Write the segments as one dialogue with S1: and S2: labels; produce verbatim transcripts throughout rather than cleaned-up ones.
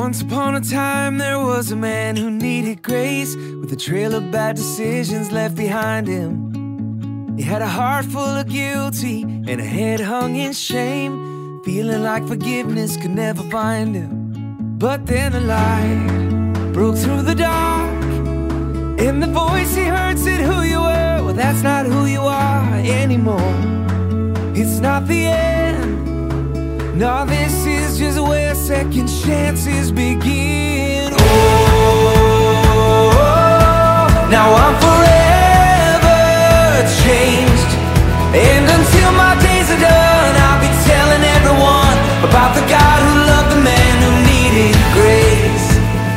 S1: Once upon a time there was a man who needed grace, with a trail of bad decisions left behind him. He had a heart full of guilty and a head hung in shame, feeling like forgiveness could never find him. But then a light broke through the dark, and the voice he heard said, who you were, well that's not who you are anymore. It's not the end. No, this is just where second chances begin. Oh, now I'm forever changed, and until my days are done, I'll be telling everyone about the God who loved the man who needed grace.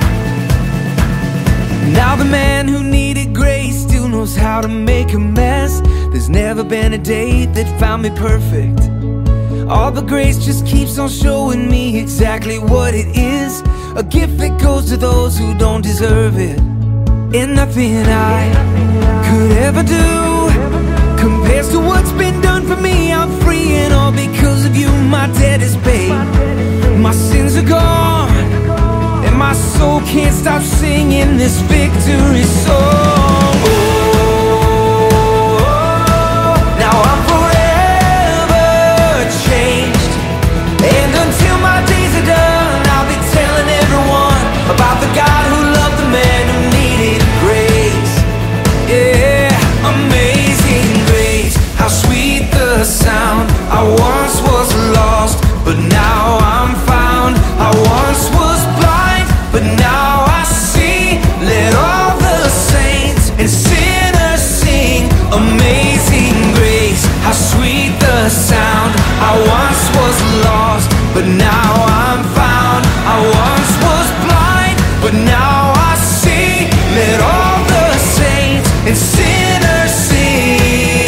S1: Now the man who needed grace still knows how to make a mess. There's never been a day that found me perfect. All the grace just keeps on showing me exactly what it is, a gift that goes to those who don't deserve it. And nothing I could ever do compares to what's been done for me. I'm free, and all because of you. My debt is paid, my sins are gone, and my soul can't stop singing this victory song. Oh, now I'm changed, and until my days are done, I'll be telling everyone about the God who loved the man who needed grace. Yeah, amazing grace, how sweet the sound. I once was lost, but now I'm found. I once was blind, but now I see. Let all the saints and sinners sing. Amazing grace, how sweet the sound. I once was lost, but now I'm found. I once was blind, but now I see. Let all the saints and sinners sing.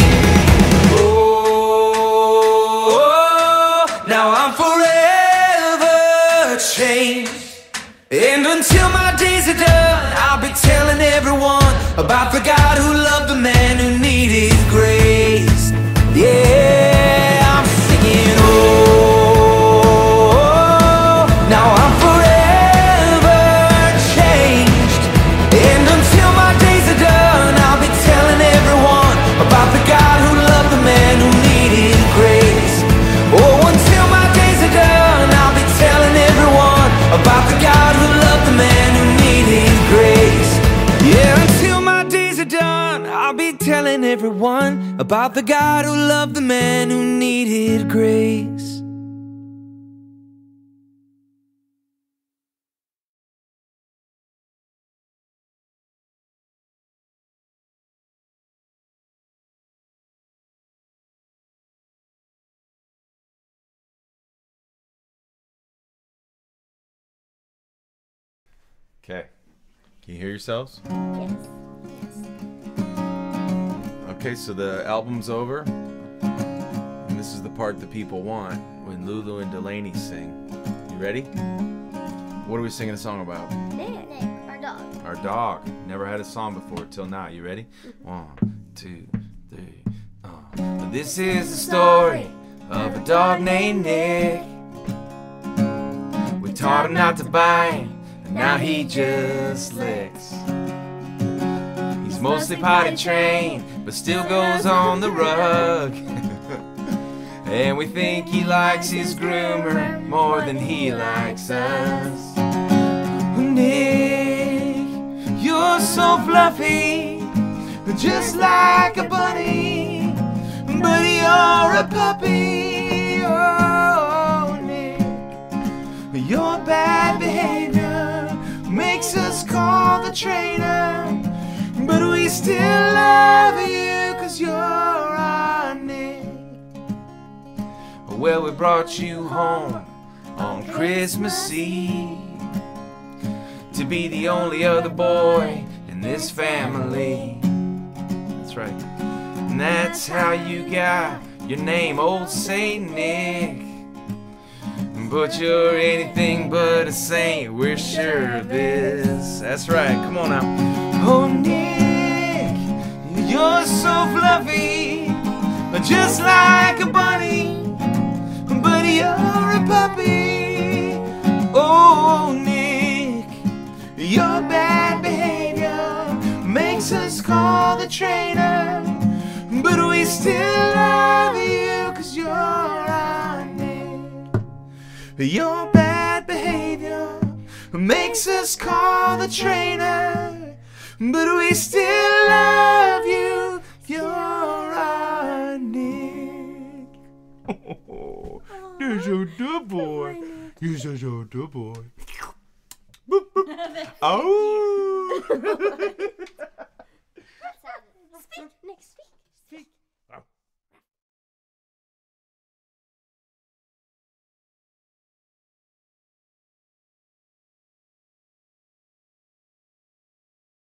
S1: Oh, now I'm forever changed, and until my days are done, I'll be telling everyone about the God who loved the man who needed grace. Yeah. About the God who loved the man who needed grace. Yeah, until my days are done, I'll be telling everyone about the God who loved the man who needed grace.
S2: Okay. Can you hear yourselves?
S3: Yes.
S4: Yes.
S2: Okay, so the album's over. And this is the part that people want when Lulu and Delaney sing. You ready? What are we singing a song about?
S3: Nick. Nick, our dog.
S2: Our dog. Never had a song before till now. You ready? One, two, three. Uh. This is the story of a dog named Nick. We taught him not to bite, and now he just licks. He's mostly potty trained, but still goes on the rug. And we think he likes his groomer more than he likes us. Nick, you're so fluffy, just like a bunny, but you're a puppy. Oh, Nick, your bad behavior makes us call the trainer, but we still love you 'cause you're our Nick. Well, we brought you home on Christmas Eve to be the only other boy in this family. That's right. And that's how you got your name, Old Saint Nick. But you're anything but a saint, we're sure of this. That's right, come on now. Oh, Nick, you're so fluffy, just like a bunny, but you're a puppy. Oh, Nick, call the trainer, but we still love you, cause you're our Nick. Your bad behavior makes us call the trainer, but we still love you, you're our Nick. Oh, you're so good boy. You're so, so good boy. Oh.